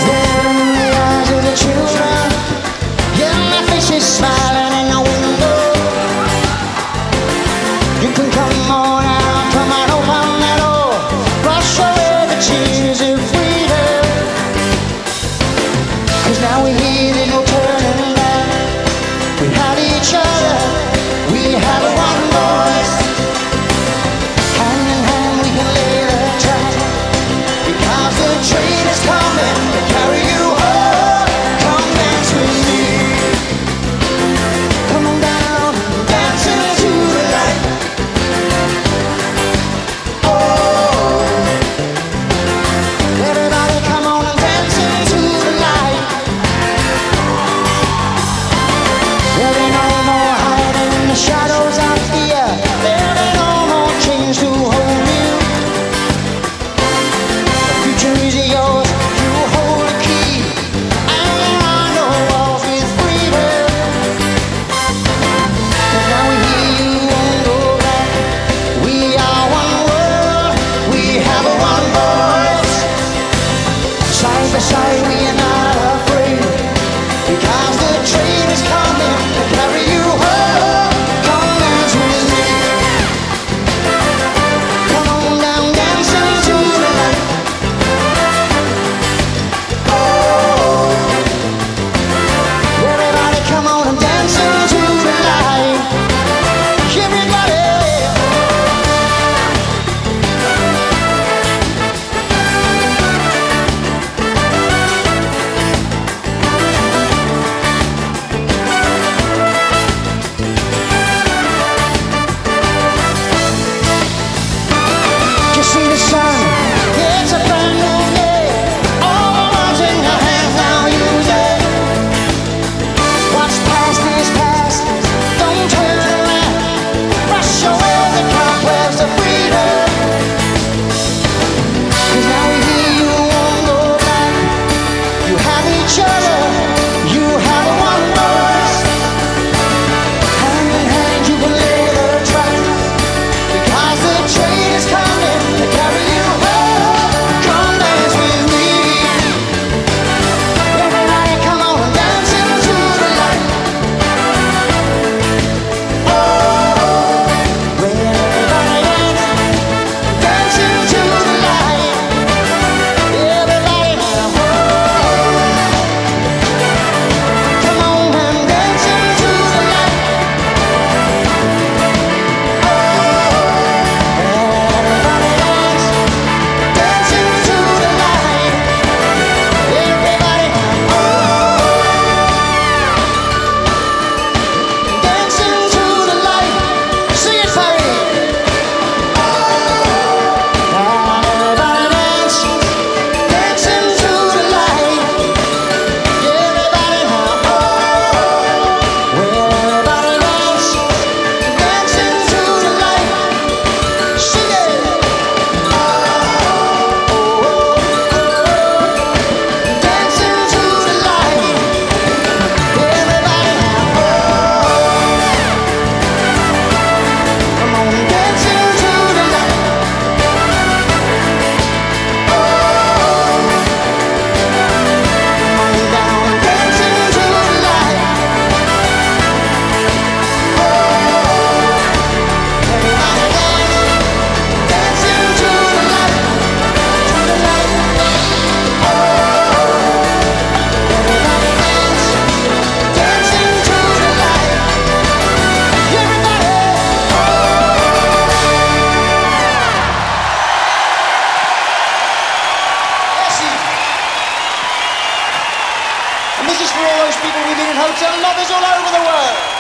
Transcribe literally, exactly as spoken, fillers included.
Staring in the eyes of the children. Yeah, my face is smiling in the window. You can come on out, come on, open that door. Brush away the tears of freedom. 'Cause now we're here, there's no turning back. We have each other, we have one voice. Hand in hand we can lay the track. Because the train is coming to carry you home. Come dance with me. Come on down, dance into the light. Oh, everybody come on and dance into the light. There ain't no more hiding in the shadows of fear. There ain't no more chains to hold you. The future is yours, you hold the key. And there are no walls with freedom. 'Cause now we hear you won't go back. We are one world, we have a one voice. Side by side we are not afraid. Because the train is coming to carry you home. Come dance with me. Come on down, dance into the light. Oh, everybody come on and dance into the light. Everybody. You see the sun, it's a brand new day. All the ones in your hands now use it. What's past is past, don't turn around. Brush away the cobwebs of freedom. 'Cause now we hear you won't go back. You have each other, you have a one voice. Hand in hand you can lay the track. Because the train is coming to carry you home. Come dance with me. Everybody come on and dance into the light. Oh, when everybody dance, dance into the light. Everybody now, oh, come on and dance into the light. Everybody dance, dance into the light. Everybody, oh, dance into the light. Sing it for me. Everybody dance, dance into the light. Everybody now, oh, everybody dance, dance into the light. Sing it. Dance into the light. Everybody now, oh, come on, dance into the light. Oh, come on down, dance into the light. Oh, everybody dance, dance into the light, to the light. Oh, everybody dance, dance into the light. Everybody, oh. Essie. And this is for all those people we've been in hotel lobbies all over the world.